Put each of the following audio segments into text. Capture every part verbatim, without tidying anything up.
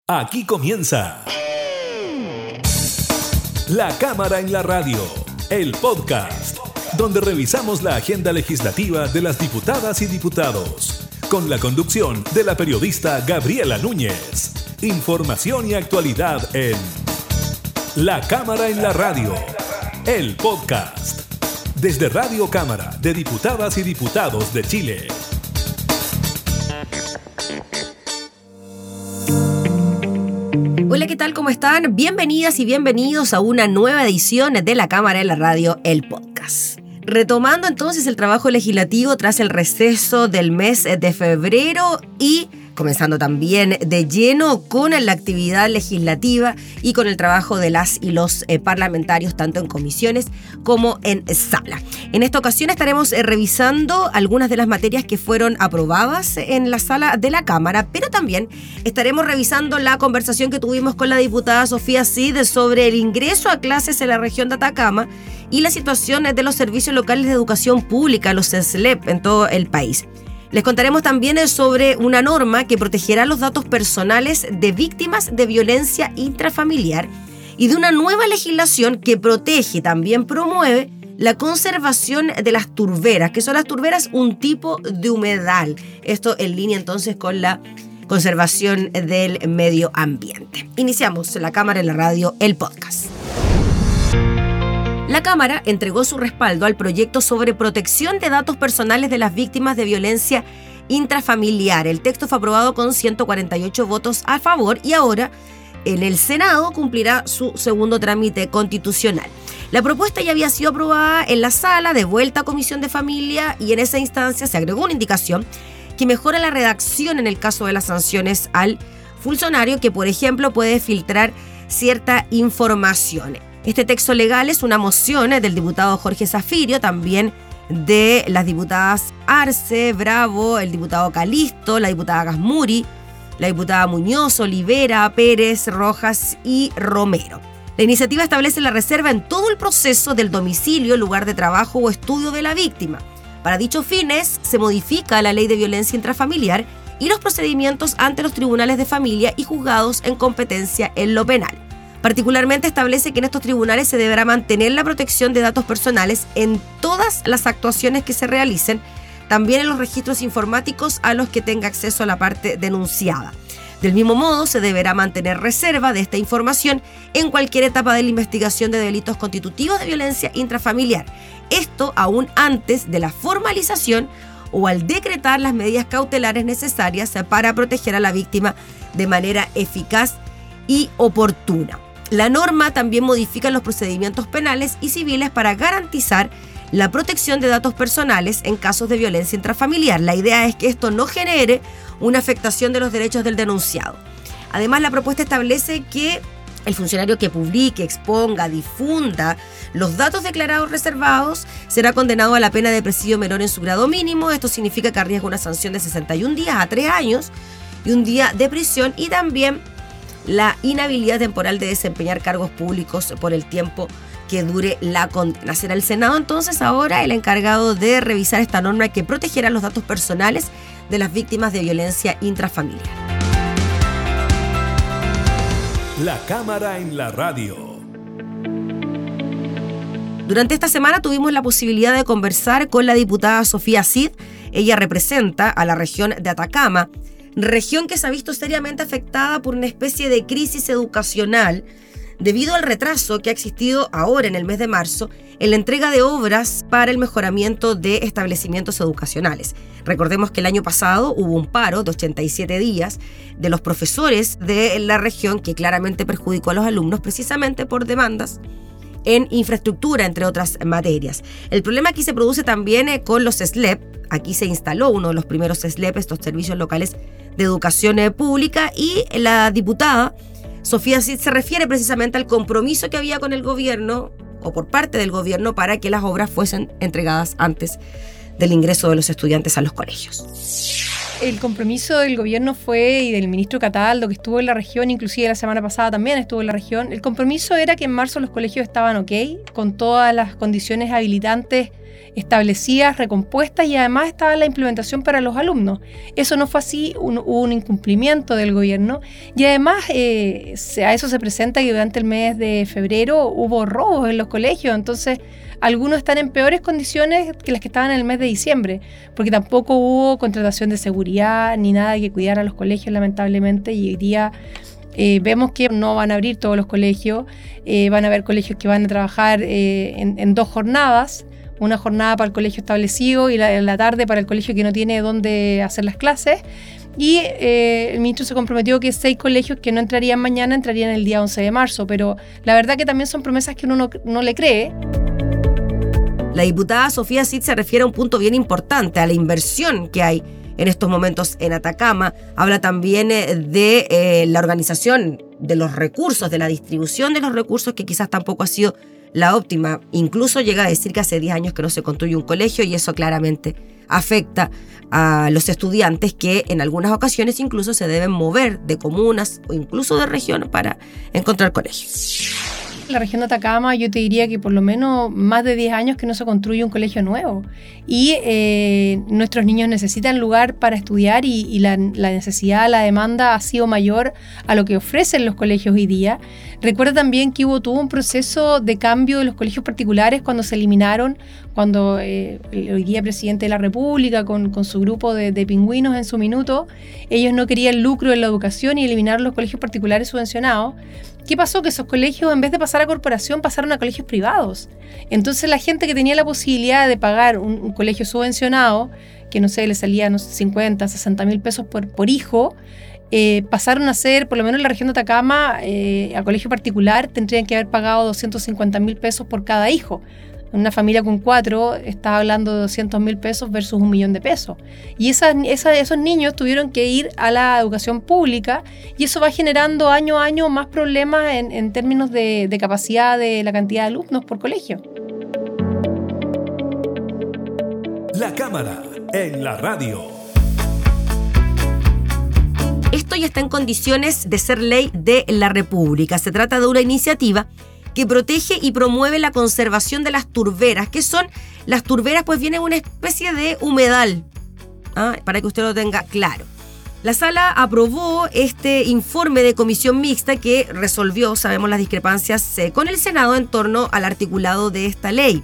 Aquí comienza La Cámara en la Radio, el podcast, donde revisamos la agenda legislativa de las diputadas y diputados, con la conducción de la periodista Gabriela Núñez. Información y actualidad en La Cámara en la Radio, el podcast, desde Radio Cámara de Diputadas y Diputados de Chile. Hola, ¿qué tal? ¿Cómo están? Bienvenidas y bienvenidos a una nueva edición de La Cámara en la Radio, el podcast. Retomando entonces el trabajo legislativo tras el receso del mes de febrero y comenzando también de lleno con la actividad legislativa y con el trabajo de las y los eh, parlamentarios, tanto en comisiones como en sala. En esta ocasión estaremos eh, revisando algunas de las materias que fueron aprobadas en la sala de la Cámara, pero también estaremos revisando la conversación que tuvimos con la diputada Sofía Cid sobre el ingreso a clases en la región de Atacama y la situación de los servicios locales de educación pública, los S L E P, en todo el país. Les contaremos también sobre una norma que protegerá los datos personales de víctimas de violencia intrafamiliar y de una nueva legislación que protege y también promueve la conservación de las turberas, que son las turberas un tipo de humedal. Esto en línea entonces con la conservación del medio ambiente. Iniciamos La Cámara en la Radio, el podcast. La Cámara entregó su respaldo al proyecto sobre protección de datos personales de las víctimas de violencia intrafamiliar. El texto fue aprobado con ciento cuarenta y ocho votos a favor y ahora en el Senado cumplirá su segundo trámite constitucional. La propuesta ya había sido aprobada en la sala, de vuelta a Comisión de Familia, y en esa instancia se agregó una indicación que mejora la redacción en el caso de las sanciones al funcionario que, por ejemplo, puede filtrar cierta información. Este texto legal es una moción del diputado Jorge Zafirio, también de las diputadas Arce, Bravo, el diputado Calisto, la diputada Gasmuri, la diputada Muñoz, Olivera, Pérez, Rojas y Romero. La iniciativa establece la reserva en todo el proceso del domicilio, lugar de trabajo o estudio de la víctima. Para dichos fines, se modifica la ley de violencia intrafamiliar y los procedimientos ante los tribunales de familia y juzgados en competencia en lo penal. Particularmente establece que en estos tribunales se deberá mantener la protección de datos personales en todas las actuaciones que se realicen, también en los registros informáticos a los que tenga acceso la parte denunciada. Del mismo modo, se deberá mantener reserva de esta información en cualquier etapa de la investigación de delitos constitutivos de violencia intrafamiliar. Esto aún antes de la formalización o al decretar las medidas cautelares necesarias para proteger a la víctima de manera eficaz y oportuna. La norma también modifica los procedimientos penales y civiles para garantizar la protección de datos personales en casos de violencia intrafamiliar. La idea es que esto no genere una afectación de los derechos del denunciado. Además, la propuesta establece que el funcionario que publique, exponga, difunda los datos declarados reservados será condenado a la pena de presidio menor en su grado mínimo. Esto significa que arriesga una sanción de sesenta y un días a tres años y un día de prisión, y también la inhabilidad temporal de desempeñar cargos públicos por el tiempo que dure la condena. Será el Senado entonces ahora el encargado de revisar esta norma que protegerá los datos personales de las víctimas de violencia intrafamiliar. La Cámara en la Radio. Durante esta semana tuvimos la posibilidad de conversar con la diputada Sofía Cid. Ella representa a la región de Atacama, región que se ha visto seriamente afectada por una especie de crisis educacional debido al retraso que ha existido ahora en el mes de marzo en la entrega de obras para el mejoramiento de establecimientos educacionales. Recordemos que el año pasado hubo un paro de ochenta y siete días de los profesores de la región que claramente perjudicó a los alumnos precisamente por demandas en infraestructura, entre otras materias. El problema aquí se produce también eh, con los S L E P. Aquí se instaló uno de los primeros S L E P, estos servicios locales de educación eh, pública, y la diputada Sofía Cid se refiere precisamente al compromiso que había con el gobierno o por parte del gobierno para que las obras fuesen entregadas antes del ingreso de los estudiantes a los colegios. El compromiso del gobierno fue, y del ministro Cataldo, que estuvo en la región, inclusive la semana pasada también estuvo en la región, el compromiso era que en marzo los colegios estaban ok, con todas las condiciones habilitantes establecidas, recompuestas, y además estaba la implementación para los alumnos. Eso no fue así, un, hubo un incumplimiento del gobierno, y además eh, a eso se presenta que durante el mes de febrero hubo robos en los colegios, entonces algunos están en peores condiciones que las que estaban en el mes de diciembre, porque tampoco hubo contratación de seguridad ni nada que cuidara a los colegios, lamentablemente, y hoy día eh, vemos que no van a abrir todos los colegios, eh, van a haber colegios que van a trabajar eh, en, en dos jornadas, una jornada para el colegio establecido y la, en la tarde para el colegio que no tiene dónde hacer las clases. Y eh, el ministro se comprometió que seis colegios que no entrarían mañana entrarían el día once de marzo, pero la verdad que también son promesas que uno no, no le cree. La diputada Sofía Cid se refiere a un punto bien importante, a la inversión que hay en estos momentos en Atacama. Habla también de eh, la organización de los recursos, de la distribución de los recursos, que quizás tampoco ha sido la óptima. Incluso llega a decir que hace diez años que no se construye un colegio, y eso claramente afecta a los estudiantes que en algunas ocasiones incluso se deben mover de comunas o incluso de regiones para encontrar colegios. La región de Atacama, yo te diría que por lo menos más de diez años que no se construye un colegio nuevo, y eh, nuestros niños necesitan lugar para estudiar, y, y la, la necesidad, la demanda ha sido mayor a lo que ofrecen los colegios hoy día. Recuerda también que hubo todo un proceso de cambio de los colegios particulares cuando se eliminaron, cuando eh, el hoy día presidente de la República con, con su grupo de, de pingüinos en su minuto, ellos no querían lucro en la educación y eliminaron los colegios particulares subvencionados. ¿Qué pasó? Que esos colegios, en vez de pasar a corporación, pasaron a colegios privados. Entonces la gente que tenía la posibilidad de pagar un, un colegio subvencionado, que no sé, le salía no sé, cincuenta, sesenta mil pesos por, por hijo, eh, pasaron a ser, por lo menos en la región de Atacama, eh, a colegio particular tendrían que haber pagado doscientos cincuenta mil pesos por cada hijo. Una familia con cuatro está hablando de doscientos mil pesos versus un millón de pesos. Y esas, esas, esos niños tuvieron que ir a la educación pública, y eso va generando año a año más problemas en, en términos de, de capacidad de la cantidad de alumnos por colegio. La Cámara en la radio. Esto ya está en condiciones de ser ley de la República. Se trata de una iniciativa que protege y promueve la conservación de las turberas. ¿Qué son las turberas? Pues viene una especie de humedal, ¿ah? Para que usted lo tenga claro. La sala aprobó este informe de comisión mixta que resolvió, sabemos, las discrepancias eh, con el Senado en torno al articulado de esta ley.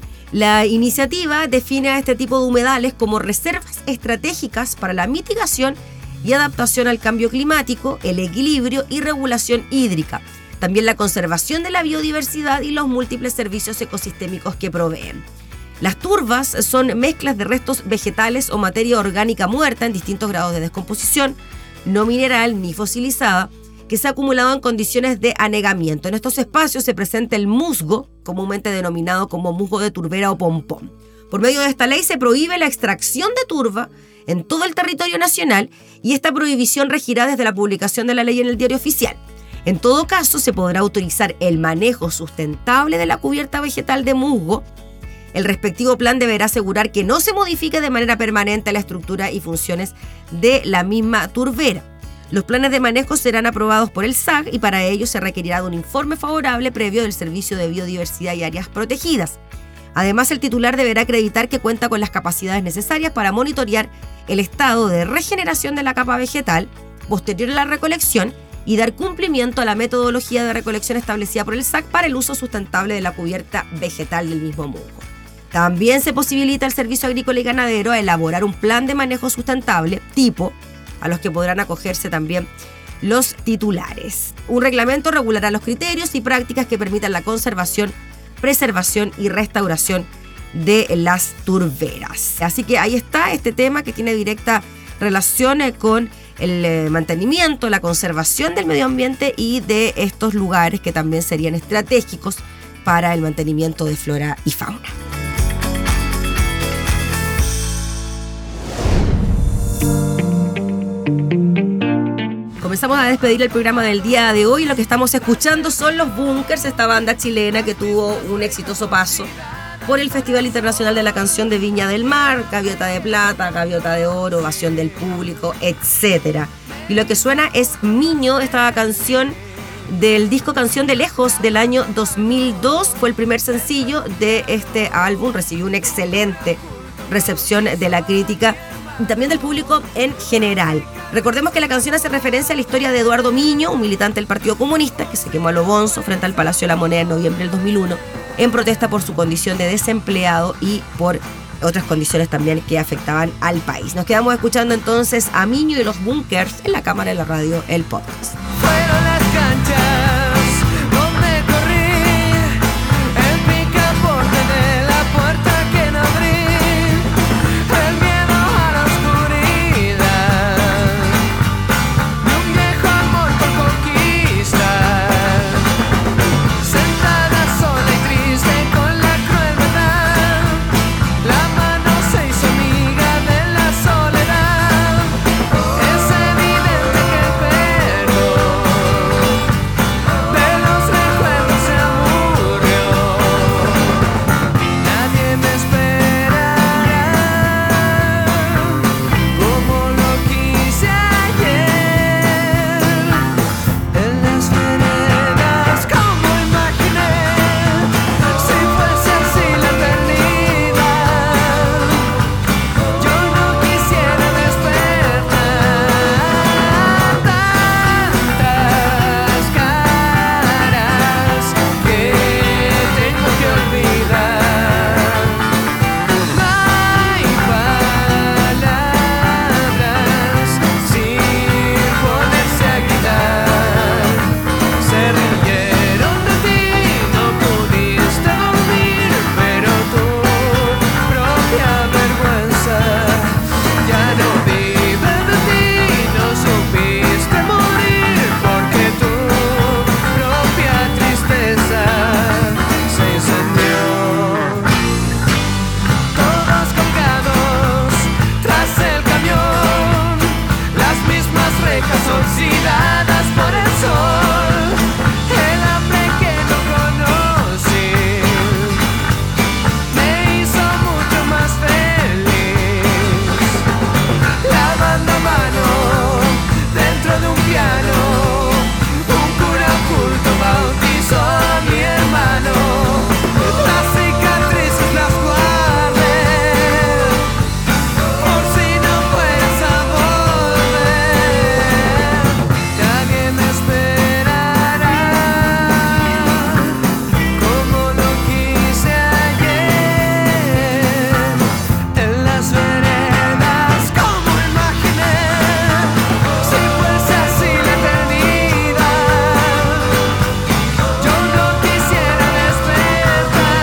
La iniciativa define a este tipo de humedales como reservas estratégicas para la mitigación y adaptación al cambio climático, el equilibrio y regulación hídrica. También la conservación de la biodiversidad y los múltiples servicios ecosistémicos que proveen. Las turbas son mezclas de restos vegetales o materia orgánica muerta en distintos grados de descomposición, no mineral ni fosilizada, que se ha acumulado en condiciones de anegamiento. En estos espacios se presenta el musgo, comúnmente denominado como musgo de turbera o pompón. Por medio de esta ley se prohíbe la extracción de turba en todo el territorio nacional, y esta prohibición regirá desde la publicación de la ley en el Diario Oficial. En todo caso, se podrá autorizar el manejo sustentable de la cubierta vegetal de musgo. El respectivo plan deberá asegurar que no se modifique de manera permanente la estructura y funciones de la misma turbera. Los planes de manejo serán aprobados por el S A G, y para ello se requerirá de un informe favorable previo del Servicio de Biodiversidad y Áreas Protegidas. Además, el titular deberá acreditar que cuenta con las capacidades necesarias para monitorear el estado de regeneración de la capa vegetal posterior a la recolección y dar cumplimiento a la metodología de recolección establecida por el S A C para el uso sustentable de la cubierta vegetal del mismo musgo. También se posibilita al Servicio Agrícola y Ganadero a elaborar un plan de manejo sustentable tipo, a los que podrán acogerse también los titulares. Un reglamento regulará los criterios y prácticas que permitan la conservación, preservación y restauración de las turberas. Así que ahí está este tema que tiene directa relación con el mantenimiento, la conservación del medio ambiente y de estos lugares que también serían estratégicos para el mantenimiento de flora y fauna. Comenzamos a despedir el programa del día de hoy. Lo que estamos escuchando son Los Bunkers, esta banda chilena que tuvo un exitoso paso por el Festival Internacional de la Canción de Viña del Mar, Gaviota de Plata, Gaviota de Oro, ovación del público, etcétera. Y lo que suena es Miño, esta canción del disco Canción de Lejos del año dos mil dos. Fue el primer sencillo de este álbum, recibió una excelente recepción de la crítica y también del público en general. Recordemos que la canción hace referencia a la historia de Eduardo Miño, un militante del Partido Comunista que se quemó a lo bonzo frente al Palacio de la Moneda en noviembre del dos mil uno en protesta por su condición de desempleado y por otras condiciones también que afectaban al país. Nos quedamos escuchando entonces a Miño y los Bunkers en la cámara de la radio, el podcast. Fueron las canchas donde corrí, el picaporte de la puerta que no abrí, el miedo a la oscuridad, de un viejo amor por conquistar, sentada sola y triste con la cruel verdad, la mano se hizo amiga de la soledad. Es evidente que el perdón de los recuerdos se aburrió. Nadie me esperará como lo quise ayer, en las veredas como imaginé, si fuese así la eternidad. Yo no quisiera despertar tantas caras que tengo que olvidar. No hay palabras sin ponerse a gritar. Se rieron de ti, no pudiste dormir, pero tu propia vergüenza ya no vive de ti. No supiste morir porque tu propia tristeza se incendió. Todos colgados tras el camión, las mismas rejas oxidadas por el sol, el hambre que no conocí me hizo mucho más feliz. Lavando a mano dentro de un piano, un cura oculto bautizó a mi hermano. Las cicatrices las guardé por si no fueras a volver. Nadie me esperará como lo quise ayer, en las veredas como imaginé, si fuese así la eternidad. Yo no quisiera despertar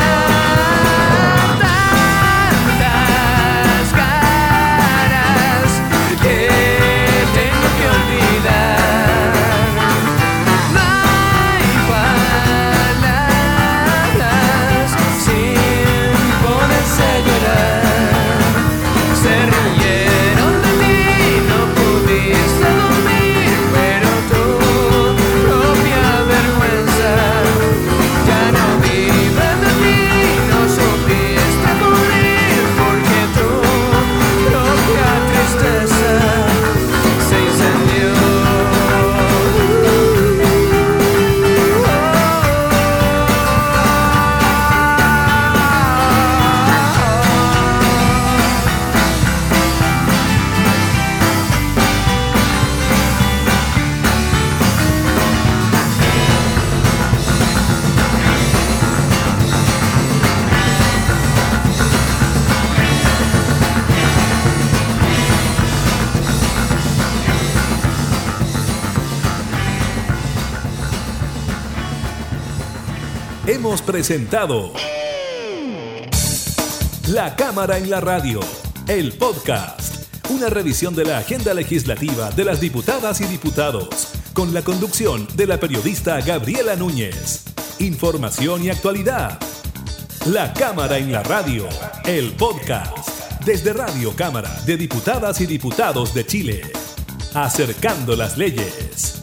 tantas caras que tengo que olvidar. No hay palabras sin poderse llorar. Se rieron de ti, no pudiste dormir, pero tu propia vergüenza ya no vive de ti. No supiste morir porque tu propia tristeza se incendió. Hemos presentado La Cámara en la Radio, el podcast, una revisión de la agenda legislativa de las diputadas y diputados, con la conducción de la periodista Gabriela Núñez. Información y actualidad. La Cámara en la Radio, el podcast, desde Radio Cámara de Diputadas y Diputados de Chile, acercando las leyes.